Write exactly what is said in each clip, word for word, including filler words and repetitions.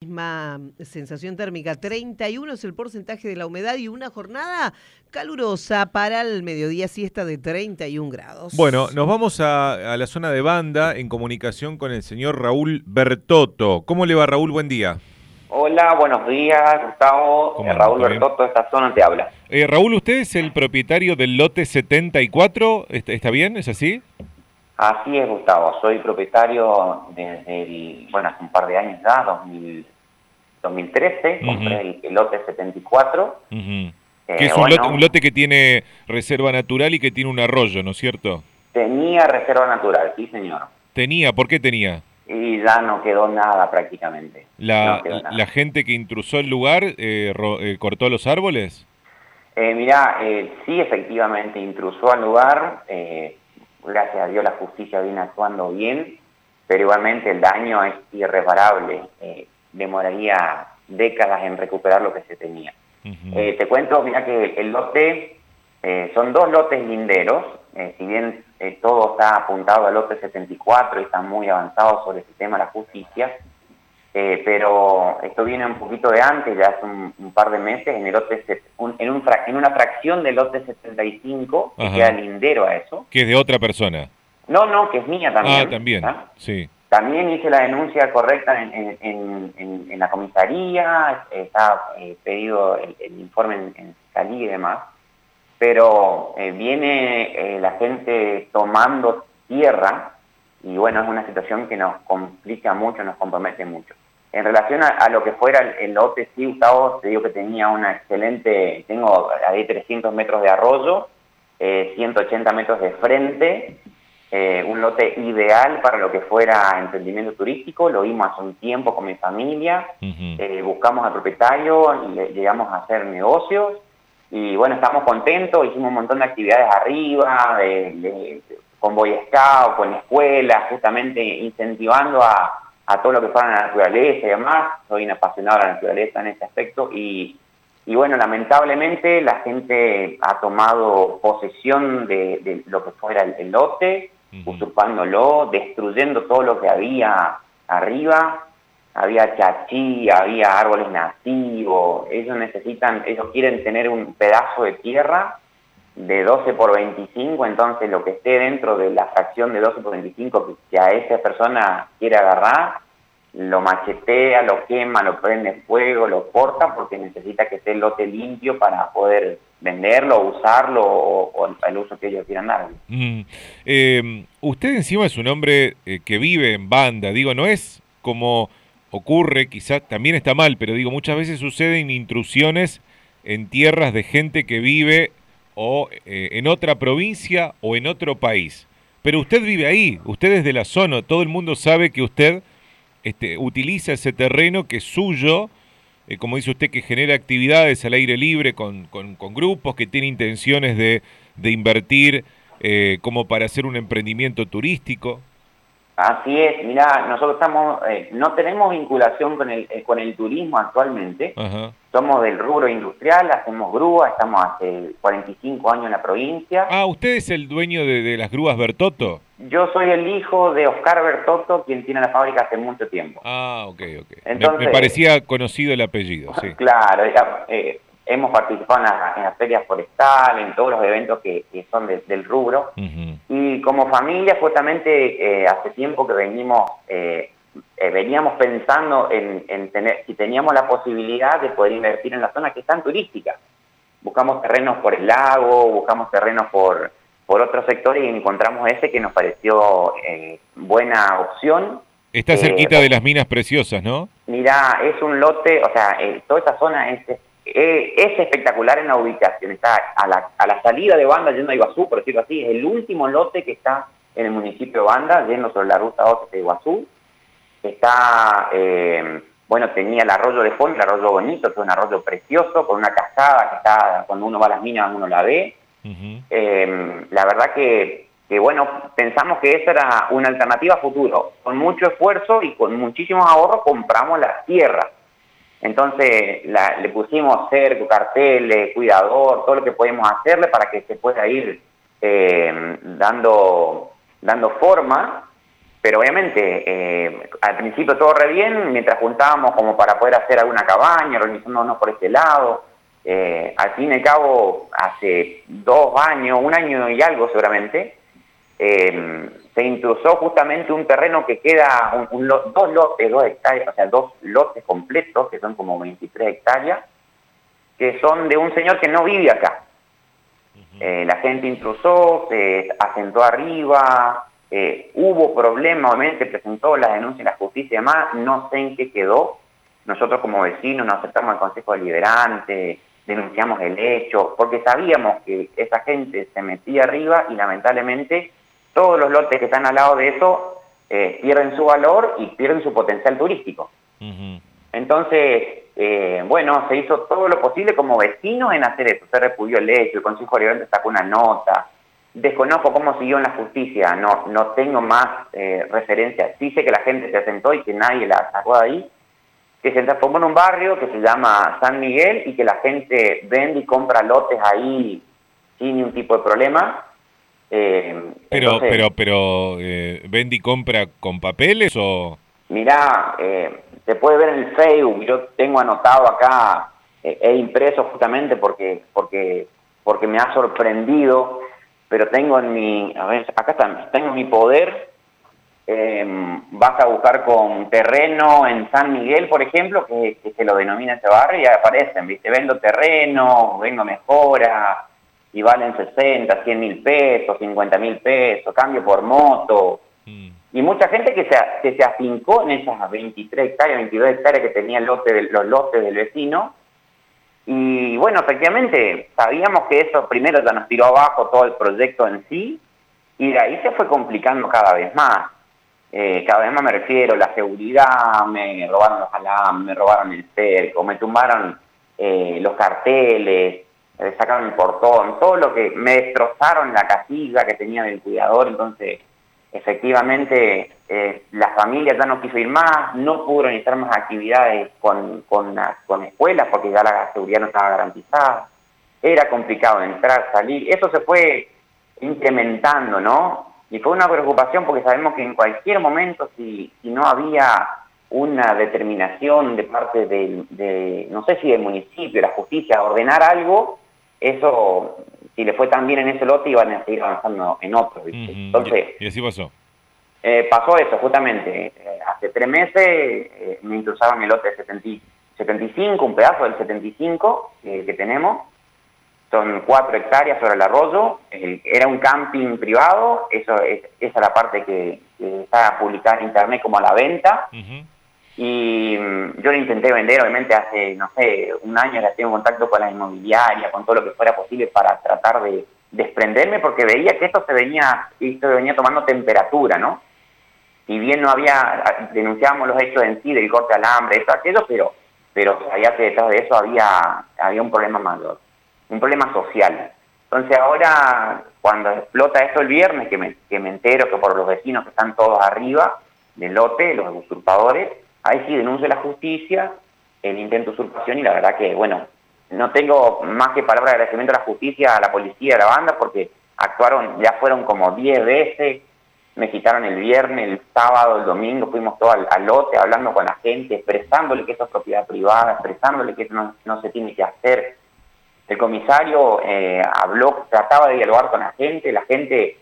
misma sensación térmica. treinta y uno es el porcentaje de la humedad y una jornada calurosa para el mediodía, siesta de treinta y un grados. Bueno, nos vamos a, a la zona de Banda en comunicación con el señor Raúl Bertotto. ¿Cómo le va, Raúl? Buen día. Hola, buenos días, Gustavo. Eh, Raúl Bertotto, esta zona te habla. Eh, Raúl, ¿usted es el propietario del lote setenta y cuatro? ¿Está, está bien? ¿Es así? Así es, Gustavo. Soy propietario desde el, bueno, hace un par de años ya, dos mil, dos mil trece, uh-huh. compré el, el lote setenta y cuatro. Uh-huh. eh, que es un, bueno, lote, un lote que tiene reserva natural y que tiene un arroyo, ¿no es cierto? Tenía reserva natural, sí, señor. ¿Tenía? ¿Por qué tenía? Y ya no quedó nada prácticamente. ¿La, no nada. la gente que intrusó el lugar eh, ro, eh, cortó los árboles? Eh, mirá, eh, sí, efectivamente, intrusó al lugar. Eh, gracias a Dios la justicia viene actuando bien, pero igualmente el daño es irreparable. Eh, demoraría décadas en recuperar lo que se tenía. Uh-huh. eh, te cuento, mira que el lote, eh, son dos lotes linderos, eh, si bien eh, todo está apuntado al lote setenta y cuatro y está muy avanzado sobre ese tema la justicia, eh, pero esto viene un poquito de antes, ya hace un, un par de meses, en el lote un, en, un, en una fracción del lote setenta y cinco, que queda lindero a eso. ¿Que es de otra persona? No, no, que es mía también. Ah, también, ¿ah? Sí. También hice la denuncia correcta en, en, en, en, en la comisaría, está eh, pedido el, el informe en, en fiscalía y demás, pero eh, viene eh, la gente tomando tierra y bueno, es una situación que nos complica mucho, nos compromete mucho. En relación a, a lo que fuera el, el lote, sí, Gustavo, te digo que tenía una excelente, tengo ahí trescientos metros de arroyo, eh, ciento ochenta metros de frente, Eh, un lote ideal para lo que fuera emprendimiento turístico. Lo vimos hace un tiempo con mi familia, uh-huh. eh, buscamos al propietario, y le, llegamos a hacer negocios y bueno, estamos contentos, hicimos un montón de actividades arriba, de, de, con Boy Scout, con escuelas, justamente incentivando a, a todo lo que fuera la naturaleza y demás. Soy un apasionado de la naturaleza en ese aspecto y Y bueno, lamentablemente la gente ha tomado posesión de, de lo que fuera el, el lote, uh-huh. usurpándolo, destruyendo todo lo que había arriba. Había chachí, había árboles nativos. Ellos necesitan, ellos quieren tener un pedazo de tierra de doce por veinticinco, entonces lo que esté dentro de la fracción de doce por veinticinco que, que a esa persona quiere agarrar, lo machetea, lo quema, lo prende fuego, lo corta porque necesita que esté el lote limpio para poder venderlo, usarlo o, o el uso que ellos quieran darle. Mm. Eh, usted encima es un hombre eh, que vive en Banda, digo, no es como ocurre, quizás también está mal, pero digo, muchas veces suceden intrusiones en tierras de gente que vive o eh, en otra provincia o en otro país. Pero usted vive ahí, usted es de la zona, todo el mundo sabe que usted Este, utiliza ese terreno que es suyo, eh, como dice usted, que genera actividades al aire libre con, con, con grupos, que tiene intenciones de, de invertir eh, como para hacer un emprendimiento turístico. Así es, mirá, nosotros estamos, eh, no tenemos vinculación con el, eh, con el turismo actualmente. Ajá. Somos del rubro industrial, hacemos grúas, estamos hace cuarenta y cinco años en la provincia. Ah, ¿usted es el dueño de, de las grúas Bertotto? Yo soy el hijo de Oscar Bertotto, quien tiene la fábrica hace mucho tiempo. Ah, ok, ok. Entonces, me, me parecía conocido el apellido, sí. Claro, eh, hemos participado en las, en las ferias forestales, en todos los eventos que, que son de, del rubro. Uh-huh. Y como familia, justamente, eh, hace tiempo que venimos, eh, eh, veníamos pensando en, en tener, si teníamos la posibilidad de poder invertir en la zona que es tan turística. Buscamos terrenos por el lago, buscamos terrenos por... por otros sectores y encontramos ese que nos pareció eh, buena opción. Está cerquita eh, de las minas preciosas, ¿no? Mirá, es un lote, o sea, eh, toda esta zona es, eh, es espectacular en la ubicación. Está a la, a la salida de Banda, yendo a Iguazú, por decirlo así, es el último lote que está en el municipio de Banda, yendo sobre la ruta doce de Iguazú. Está, eh, bueno, tenía el arroyo de fondo, el arroyo bonito, que es un arroyo precioso, con una cascada que está, cuando uno va a las minas uno la ve. Uh-huh. eh, la verdad que, que, bueno, pensamos que esa era una alternativa a futuro. Con mucho esfuerzo y con muchísimos ahorros compramos las tierras. Entonces la, le pusimos cerco, carteles, cuidador, todo lo que podemos hacerle para que se pueda ir eh, dando, dando forma pero obviamente eh, al principio todo re bien, mientras juntábamos como para poder hacer alguna cabaña, organizándonos por este lado. Eh, al fin y al cabo, hace dos años, un año y algo seguramente, eh, se intrusó justamente un terreno que queda, un, un, dos lotes, dos hectáreas, o sea, dos lotes completos, que son como veintitrés hectáreas, que son de un señor que no vive acá. Eh, la gente intrusó, se asentó arriba, eh, hubo problemas, obviamente presentó la denuncia en la justicia y demás, no sé en qué quedó. Nosotros como vecinos nos acercamos al Consejo Deliberante, denunciamos el hecho, porque sabíamos que esa gente se metía arriba y lamentablemente todos los lotes que están al lado de eso eh, pierden su valor y pierden su potencial turístico. Uh-huh. Entonces, eh, bueno, se hizo todo lo posible como vecinos en hacer eso. Se repudió el hecho, el Consejo Deliberante sacó una nota. Desconozco cómo siguió en la justicia, no, no tengo más eh, referencia. Sí sé que la gente se asentó y que nadie la sacó de ahí, que se transformó en un barrio que se llama San Miguel y que la gente vende y compra lotes ahí sin ningún tipo de problema. Eh, pero, entonces, pero, pero, eh, ¿vende y compra con papeles o...? Mirá, eh, se puede ver en el Facebook, yo tengo anotado acá, eh, he impreso justamente porque, porque, porque me ha sorprendido, pero tengo en mi, a ver, acá está, tengo en mi poder, eh, vas a buscar con terreno en San Miguel, por ejemplo, que, que se lo denomina ese barrio, y aparecen, ¿viste? Vendo terreno, vengo mejora, y valen sesenta, cien mil pesos, cincuenta mil pesos, cambio por moto. Mm. Y mucha gente que se, que se afincó en esas veintitrés hectáreas, veintidós hectáreas que tenía el lote de, los lotes del vecino. Y bueno, efectivamente, sabíamos que eso primero ya nos tiró abajo todo el proyecto en sí, y de ahí se fue complicando cada vez más. Eh, cada vez más me refiero, la seguridad, me robaron los alambres, me robaron el cerco, me tumbaron eh, los carteles, me sacaron el portón, todo lo que me destrozaron la casilla que tenía del cuidador. Entonces efectivamente eh, la familia ya no quiso ir más, no pudo organizar más actividades con, con, con escuelas porque ya la seguridad no estaba garantizada, era complicado entrar, salir, eso se fue incrementando, ¿no? Y fue una preocupación porque sabemos que en cualquier momento si, si no había una determinación de parte de, de, no sé si del municipio, la justicia, a ordenar algo, eso, si le fue tan bien en ese lote, iban a seguir avanzando en otros, ¿viste? Uh-huh. Entonces, y así pasó. Eh, pasó eso, justamente. Eh, hace tres meses eh, me intrusaron el lote de setenta y cinco, un pedazo del setenta y cinco eh, que tenemos. Son cuatro hectáreas sobre el arroyo. Eh, era un camping privado, eso es, esa es la parte que, que está publicada en internet como a la venta. Uh-huh. Y um, yo lo intenté vender, obviamente hace, no sé, un año ya tengo contacto con la inmobiliaria, con todo lo que fuera posible para tratar de desprenderme, porque veía que esto se venía, esto venía tomando temperatura, ¿no? Si bien no había, denunciábamos los hechos en sí del corte de alambre, esto, aquello, pero, pero sabía que detrás de eso había, había un problema mayor, un problema social. Entonces ahora, cuando explota esto el viernes, que me, que me entero que por los vecinos que están todos arriba del lote, los usurpadores, ahí sí denuncio a la justicia el intento de usurpación y la verdad que, bueno, no tengo más que palabras de agradecimiento a la justicia, a la policía, a la banda, porque actuaron, ya fueron como diez veces, me citaron el viernes, el sábado, el domingo, fuimos todos al, al lote hablando con la gente, expresándole que eso es propiedad privada, expresándole que eso no, no se tiene que hacer. El comisario eh, habló, trataba de dialogar con la gente, la gente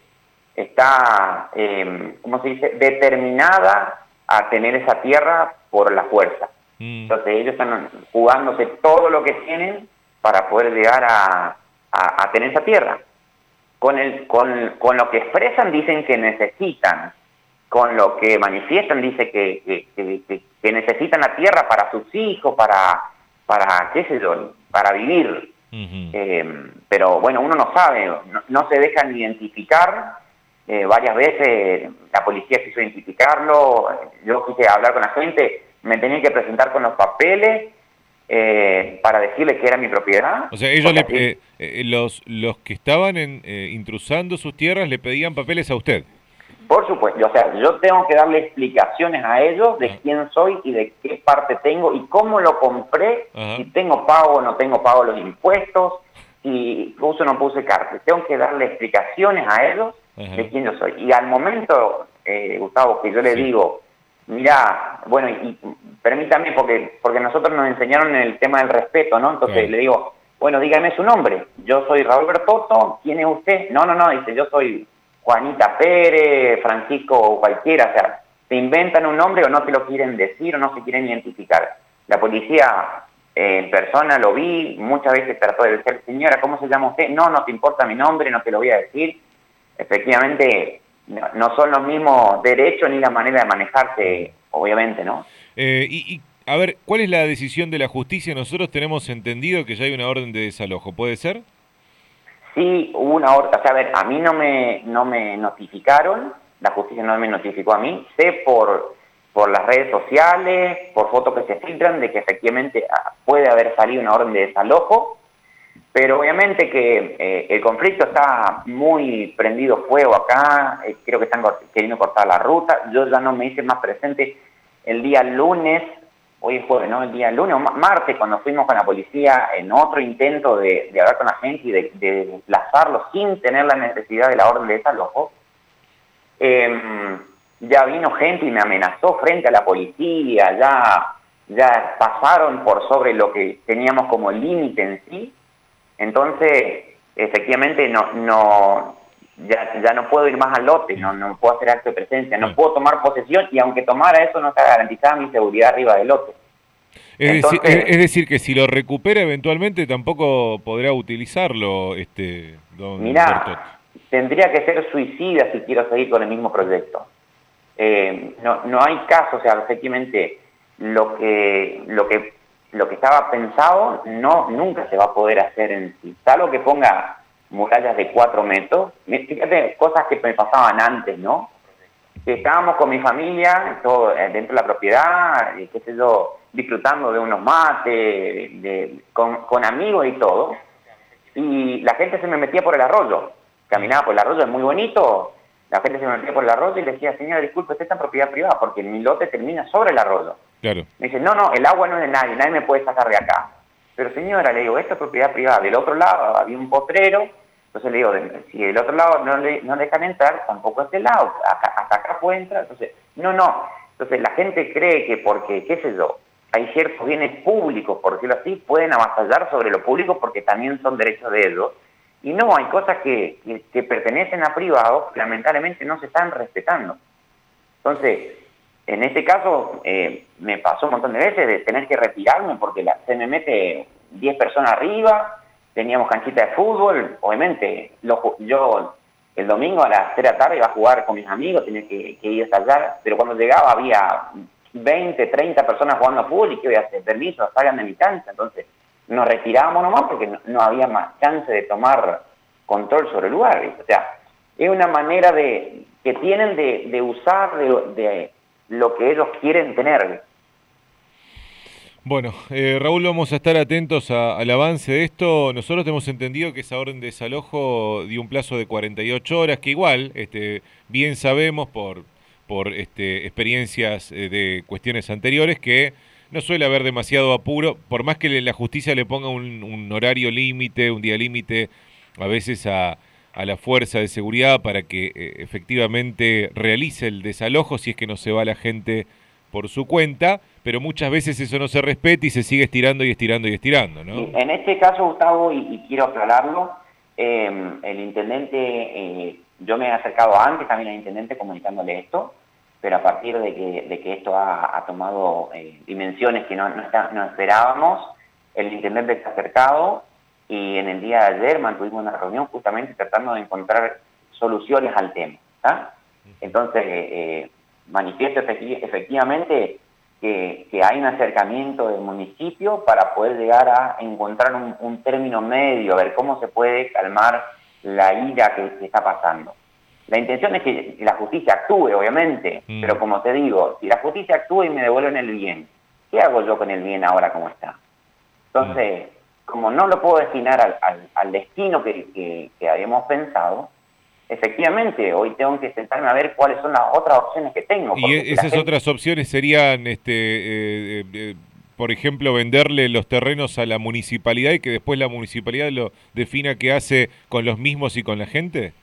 está, eh, ¿cómo se dice?, determinada a tener esa tierra por la fuerza. Mm. Entonces ellos están jugándose todo lo que tienen para poder llegar a, a, a tener esa tierra. Con, el, con, con lo que expresan dicen que necesitan, con lo que manifiestan dice que, que, que, que, que necesitan la tierra para sus hijos, para, para qué sé yo, para vivir. Uh-huh. Eh, pero bueno, uno no sabe, no, no se dejan identificar. Eh, varias veces la policía quiso identificarlo, yo quise hablar con la gente, me tenía que presentar con los papeles eh, para decirles que era mi propiedad. O sea, ellos, le, eh, eh, los, los que estaban en, eh, intrusando sus tierras le pedían papeles a usted. Por supuesto, o sea, yo tengo que darle explicaciones a ellos de uh-huh. quién soy y de qué parte tengo y cómo lo compré, uh-huh. si tengo pago o no tengo pago los impuestos, si puse o no puse cárcel. Tengo que darle explicaciones a ellos Ajá. de quién yo soy. Y al momento, eh, Gustavo, que yo le sí. digo, mirá, bueno, y, y permítame, porque, porque nosotros nos enseñaron el tema del respeto, ¿no? Entonces claro. le digo, bueno, dígame su nombre. Yo soy Raúl Bertotto, ¿quién es usted? No, no, no, dice, yo soy Juanita Pérez, Francisco o cualquiera, o sea, se inventan un nombre o no te lo quieren decir o no se quieren identificar. La policía eh, en persona lo vi, muchas veces trató de decir, señora, ¿cómo se llama usted? No, no te importa mi nombre, no te lo voy a decir. Efectivamente, no, no son los mismos derechos ni la manera de manejarse, obviamente, ¿no? Eh, y, y, a ver, ¿cuál es la decisión de la justicia? Nosotros tenemos entendido que ya hay una orden de desalojo, ¿puede ser? Sí, hubo una orden, o sea, a ver, a mí no me, no me notificaron, la justicia no me notificó a mí, sé por, por las redes sociales, por fotos que se filtran, de que efectivamente puede haber salido una orden de desalojo, pero obviamente que eh, el conflicto está muy prendido fuego acá, eh, creo que están queriendo cortar la ruta, yo ya no me hice más presente el día lunes, hoy es jueves, ¿no? El día lunes o martes, cuando fuimos con la policía en otro intento de, de hablar con la gente y de, de desplazarlo sin tener la necesidad de la orden de desalojo, eh, ya vino gente y me amenazó frente a la policía, ya, ya pasaron por sobre lo que teníamos como límite en sí, entonces efectivamente no, no, ya, ya no puedo ir más al lote, no, no puedo hacer acto de presencia, no puedo tomar posesión y aunque tomara eso no está garantizada mi seguridad arriba del lote. Es, Entonces, decir, es, es decir, que si lo recupera eventualmente tampoco podrá utilizarlo, este don Mirá, Bertotto. Tendría que ser suicida si quiero seguir con el mismo proyecto. Eh, no, no hay caso, o sea, efectivamente lo que, lo que, lo que estaba pensado no, nunca se va a poder hacer en sí. Salvo que ponga murallas de cuatro metros. Fíjate, cosas que me pasaban antes, ¿no? Que estábamos con mi familia, todo dentro de la propiedad, y qué sé yo, disfrutando de unos mates, de, de, con, con amigos y todo, y la gente se me metía por el arroyo, caminaba por el arroyo, es muy bonito, la gente se me metía por el arroyo y le decía, señora, disculpe, usted está en propiedad privada, porque mi lote termina sobre el arroyo. Claro. Me dice, no, no, el agua no es de nadie, nadie me puede sacar de acá. Pero señora, le digo, esto es propiedad privada, del otro lado había un potrero, entonces le digo, si del otro lado no le no dejan entrar, tampoco este lado, acá, hasta acá puede entrar, entonces, no, no. Entonces la gente cree que porque, qué sé yo, hay ciertos bienes públicos, por decirlo así, pueden avasallar sobre lo público porque también son derechos de ellos, y no, hay cosas que, que, que pertenecen a privados, que lamentablemente no se están respetando. Entonces, en este caso, eh, me pasó un montón de veces de tener que retirarme porque la, se me mete diez personas arriba, teníamos canchita de fútbol, obviamente, lo, yo el domingo a las tres de la tarde iba a jugar con mis amigos, tenía que, que ir hasta allá, pero cuando llegaba había veinte, treinta personas jugando a fútbol y ¿qué voy a hacer? Permiso, salgan de mi cancha, entonces nos retirábamos nomás porque no, no había más chance de tomar control sobre el lugar, ¿viste? O sea, es una manera de que tienen de, de usar de, de lo que ellos quieren tener. Bueno, eh, Raúl, vamos a estar atentos a, al avance de esto. Nosotros tenemos entendido que esa orden de desalojo dio un plazo de cuarenta y ocho horas, que igual, este, bien sabemos por, por este, experiencias eh, de cuestiones anteriores, que no suele haber demasiado apuro, por más que la justicia le ponga un, un horario límite, un día límite, a veces a, a la fuerza de seguridad para que eh, efectivamente realice el desalojo si es que no se va la gente por su cuenta, pero muchas veces eso no se respeta y se sigue estirando y estirando y estirando, ¿no? En este caso, Gustavo, y, y quiero aclararlo, eh, el intendente, eh, yo me he acercado antes también al intendente comunicándole esto, pero a partir de que, de que esto ha, ha tomado eh, dimensiones que no, no, está, no esperábamos, el intendente se ha acercado y en el día de ayer mantuvimos una reunión justamente tratando de encontrar soluciones al tema, ¿tá? Entonces, eh, manifiesto efecti- efectivamente que, que hay un acercamiento del municipio para poder llegar a encontrar un, un término medio, a ver cómo se puede calmar la ira que, que está pasando. La intención es que la justicia actúe, obviamente, mm. pero como te digo, si la justicia actúa y me devuelven el bien, ¿qué hago yo con el bien ahora como está? Entonces, mm. como no lo puedo destinar al, al, al destino que, que, que habíamos pensado, efectivamente, hoy tengo que sentarme a ver cuáles son las otras opciones que tengo. Y esas gente... otras opciones serían, este, eh, eh, por ejemplo, venderle los terrenos a la municipalidad y que después la municipalidad lo defina qué hace con los mismos y con la gente.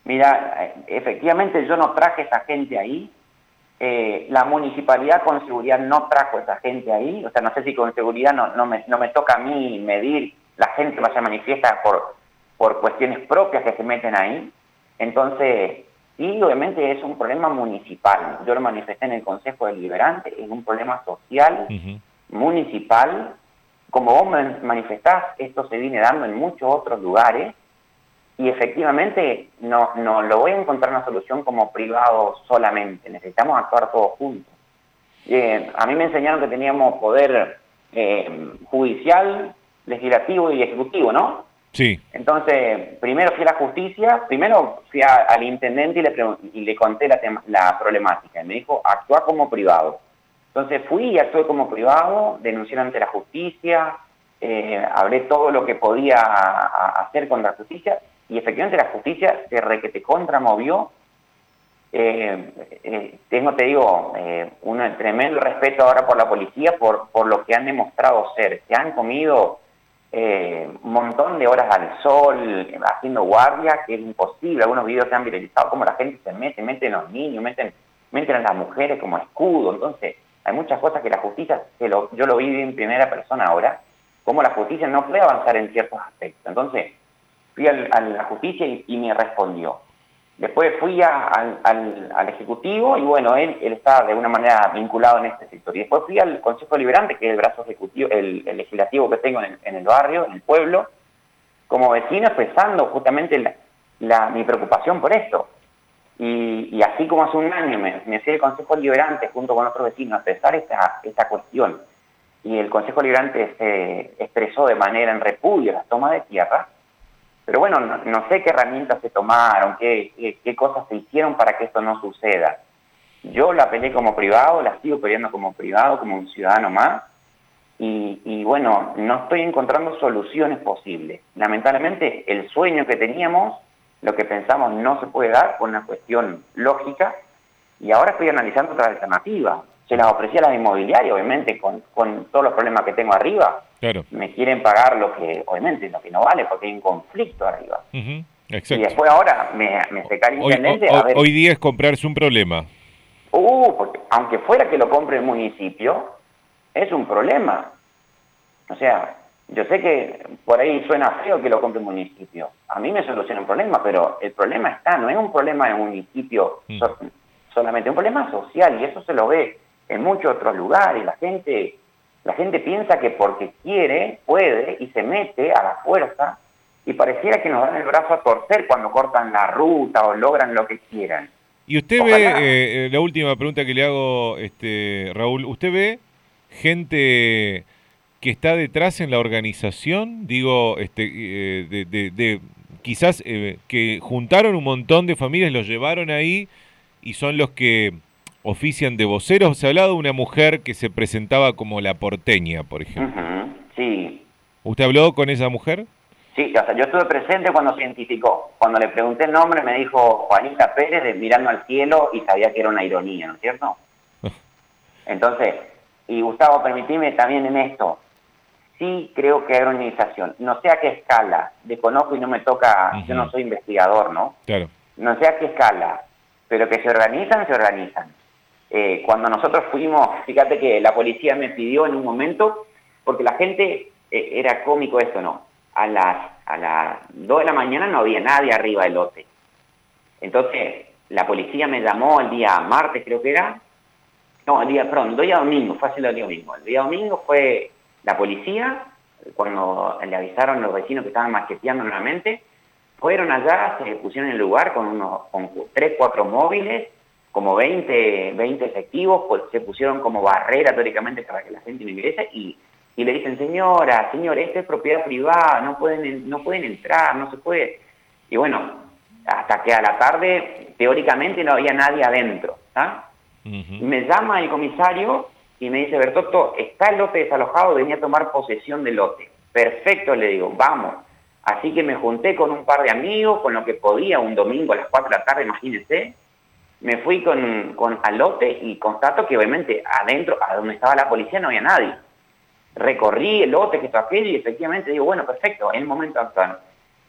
Mira, efectivamente yo no traje esa gente ahí. Eh, la municipalidad con seguridad no trajo esa gente ahí. O sea, no sé si con seguridad no, no, me, no me toca a mí medir la gente que vaya a manifiesta por, por cuestiones propias que se meten ahí. Entonces, sí, obviamente es un problema municipal. Yo lo manifesté en el Consejo Deliberante, es un problema social, uh-huh. municipal. Como vos manifestás, esto se viene dando en muchos otros lugares. Y efectivamente no, no lo voy a encontrar una solución como privado solamente, necesitamos actuar todos juntos. Eh, a mí me enseñaron que teníamos poder eh, judicial, legislativo y ejecutivo, ¿no? Sí. Entonces, primero fui a la justicia, primero fui a, al intendente y le, y le conté la, la problemática, y me dijo, actúa como privado. Entonces fui y actué como privado, denuncié ante la justicia, eh, hablé todo lo que podía a, a hacer contra la justicia, y efectivamente la justicia se re que te contramovió. Eh, eh, tengo, te digo, eh, un tremendo respeto ahora por la policía, por, por lo que han demostrado ser. Se han comido eh, un montón de horas al sol, haciendo guardia, que es imposible. Algunos videos se han viralizado, como la gente se mete, meten a los niños, meten, meten a las mujeres como escudo. Entonces, hay muchas cosas que la justicia, que lo, yo lo vi en primera persona ahora, como la justicia no puede avanzar en ciertos aspectos. Entonces, fui al, a la justicia y, y me respondió. Después fui a, al, al, al Ejecutivo y bueno, él, él estaba de alguna manera vinculado en este sector. Y después fui al Consejo Deliberante, que es el brazo ejecutivo, el, el legislativo que tengo en el, en el barrio, en el pueblo, como vecino expresando justamente la, la, mi preocupación por esto. Y, y así como hace un año me, me fui al Consejo Deliberante junto con otros vecinos a expresar esta, esta cuestión, y el Consejo Deliberante se expresó de manera en repudio a la toma de tierra. Pero bueno, no, no sé qué herramientas se tomaron, qué, qué, qué cosas se hicieron para que esto no suceda. Yo la peleé como privado, la sigo peleando como privado, como un ciudadano más, y, y bueno, no estoy encontrando soluciones posibles. Lamentablemente, el sueño que teníamos, lo que pensamos no se puede dar por una cuestión lógica, y ahora estoy analizando otra alternativa. Se las ofrecí a las inmobiliarias, obviamente, con, con todos los problemas que tengo arriba. Claro. Me quieren pagar lo que, obviamente, lo que no vale, porque hay un conflicto arriba. Uh-huh. Y después ahora me, me seca el intendente. Hoy, a ver, hoy día es comprarse un problema. Uh, porque aunque fuera que lo compre el municipio, es un problema. O sea, yo sé que por ahí suena feo que lo compre el municipio. A mí me soluciona un problema, pero el problema está, no es un problema del municipio mm. so, solamente, es un problema social, y eso se lo ve en muchos otros lugares. La gente... La gente piensa que porque quiere, puede, y se mete a la fuerza, y pareciera que nos dan el brazo a torcer cuando cortan la ruta o logran lo que quieran. Y usted Ojalá. ve, eh, la última pregunta que le hago, este, Raúl, ¿usted ve gente que está detrás en la organización? Digo, este, eh, de, de, de quizás eh, que juntaron un montón de familias, los llevaron ahí, y son los que ofician de voceros. Se ha hablado de una mujer que se presentaba como la porteña, por ejemplo. Uh-huh, sí. ¿Usted habló con esa mujer? Sí, o sea, yo estuve presente cuando se identificó. Cuando le pregunté el nombre me dijo Juanita Pérez, de mirando al cielo, y sabía que era una ironía, ¿no es cierto? Entonces, y Gustavo, permitime también en esto, sí creo que hay organización. No sé a qué escala, desconozco y no me toca, uh-huh. Yo no soy investigador, ¿no? Claro. No sé a qué escala, pero que se organizan, se organizan. Eh, cuando nosotros fuimos, fíjate que la policía me pidió en un momento, porque la gente, eh, era cómico esto, ¿no? A las, a las dos de la mañana no había nadie arriba del lote. Entonces, la policía me llamó el día martes, creo que era, no, el día, perdón, el día domingo, fue así el día domingo. El día domingo fue la policía, cuando le avisaron los vecinos que estaban macheteando nuevamente, fueron allá, se pusieron en el lugar con unos con tres, cuatro móviles, como veinte, veinte efectivos, pues se pusieron como barrera teóricamente para que la gente no ingrese, y, y le dicen, señora, señor, esto es propiedad privada, no pueden, no pueden entrar, no se puede. Y bueno, hasta que a la tarde, teóricamente, no había nadie adentro, ¿ah? Uh-huh. Me llama el comisario y me dice, Bertotto, está el lote desalojado, venía a tomar posesión del lote. Perfecto, le digo, vamos. Así que me junté con un par de amigos, con lo que podía, un domingo a las cuatro de la tarde, imagínense. Me fui con, con al lote y constato que obviamente adentro, a donde estaba la policía, no había nadie. Recorrí el lote que está aquello y efectivamente digo, bueno, perfecto, es el momento actual.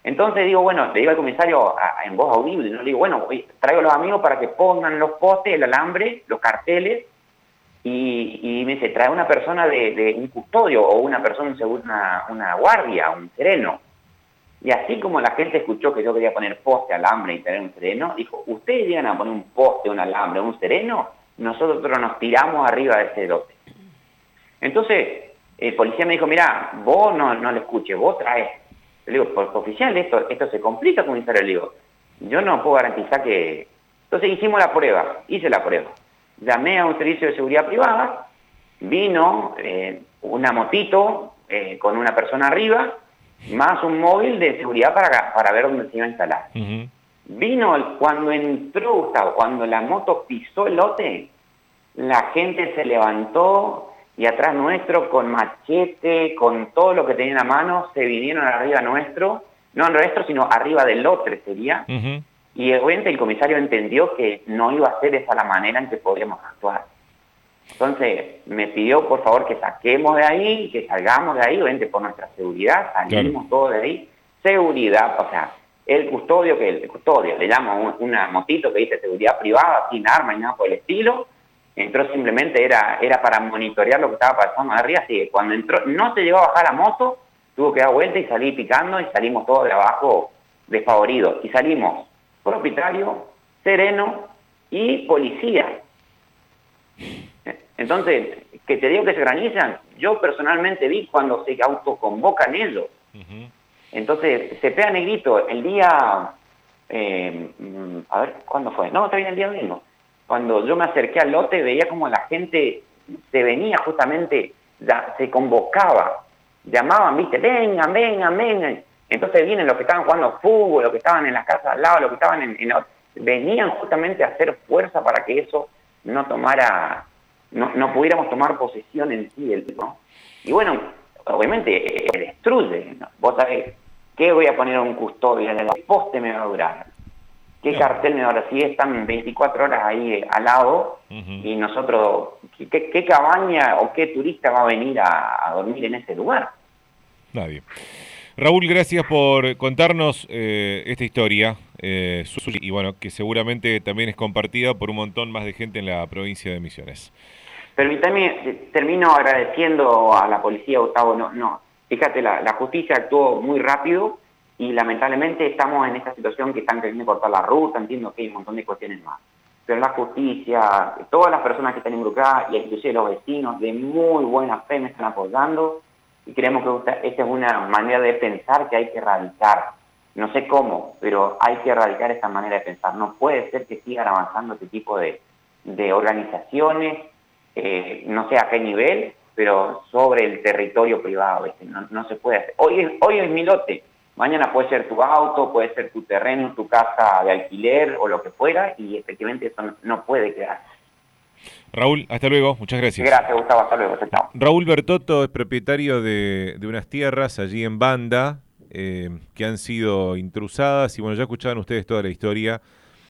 Entonces digo, bueno, le digo al comisario a, a, en voz audible, ¿no? Le digo, bueno, traigo a los amigos para que pongan los postes, el alambre, los carteles, y, y me dice, trae una persona de, de un custodio o una persona, una, una guardia, un sereno. Y así como la gente escuchó que yo quería poner poste, alambre y tener un sereno, dijo, ustedes llegan a poner un poste, un alambre, un sereno, nosotros nos tiramos arriba de ese lote. Entonces, el policía me dijo, mira, vos no, no le escuches, vos traes. Le digo, por oficial, esto, esto se complica, comisario. Le digo, yo no puedo garantizar que... Entonces hicimos la prueba, hice la prueba. Llamé a un servicio de seguridad privada, vino eh, una motito eh, con una persona arriba, más un móvil de seguridad para, para ver dónde se iba a instalar. Uh-huh. Vino, cuando entró Gustavo, cuando la moto pisó el lote, la gente se levantó y atrás nuestro, con machete, con todo lo que tenían a mano, se vinieron arriba nuestro, no nuestro, sino arriba del lote sería, uh-huh. Y obviamente el comisario entendió que no iba a ser esa la manera en que podríamos actuar. Entonces me pidió por favor que saquemos de ahí, que salgamos de ahí, obviamente por nuestra seguridad, salimos claro. todos de ahí. Seguridad, o sea, el custodio, que el custodio, le llamo una motito que dice seguridad privada, sin arma y nada por el estilo, entró simplemente, era, era para monitorear lo que estaba pasando arriba, así que cuando entró, no se llegó a bajar la moto, tuvo que dar vuelta y salir picando y salimos todos de abajo desfavoridos. Y salimos propietario, sereno y policía. Entonces, que te digo que se organizan, yo personalmente vi cuando se autoconvocan ellos. Uh-huh. Entonces, se pegan el grito el día, eh, a ver, ¿cuándo fue? No, está bien el día mismo. Cuando yo me acerqué al lote, veía como la gente se venía justamente, ya, se convocaba, llamaban, viste, vengan, vengan, vengan. Entonces vienen los que estaban jugando fútbol, los que estaban en las casas al lado, los que estaban en, en venían justamente a hacer fuerza para que eso no tomara, no, no pudiéramos tomar posesión en sí, ¿no? Y bueno, obviamente eh, destruye, ¿no? Vos sabés, ¿qué voy a poner un custodio? ¿El poste me va a durar? ¿Qué no. cartel me va a durar? Si están veinticuatro horas ahí eh, al lado, uh-huh. y nosotros, ¿qué, ¿qué cabaña o qué turista va a venir a, a dormir en ese lugar? Nadie. Raúl, gracias por contarnos eh, esta historia, eh, y bueno, que seguramente también es compartida por un montón más de gente en la provincia de Misiones. Permítame, termino agradeciendo a la policía, Gustavo. No, no, fíjate, la, la justicia actuó muy rápido y lamentablemente estamos en esta situación que están queriendo cortar la ruta, entiendo que hay un montón de cuestiones más. Pero la justicia, todas las personas que están involucradas, y inclusive los vecinos, de muy buena fe me están apoyando. Y creemos que esta es una manera de pensar que hay que erradicar. No sé cómo, pero hay que erradicar esta manera de pensar. No puede ser que sigan avanzando este tipo de, de organizaciones, eh, no sé a qué nivel, pero sobre el territorio privado. ¿Viste? No, no se puede hacer. Hoy es, hoy es mi lote, mañana puede ser tu auto, puede ser tu terreno, tu casa de alquiler o lo que fuera, y efectivamente eso no, no puede quedar. Raúl, hasta luego, muchas gracias. Gracias, Gustavo, hasta luego. Chao. Raúl Bertotto es propietario de, de unas tierras allí en Banda, eh, que han sido intrusadas, y bueno, ya escuchaban ustedes toda la historia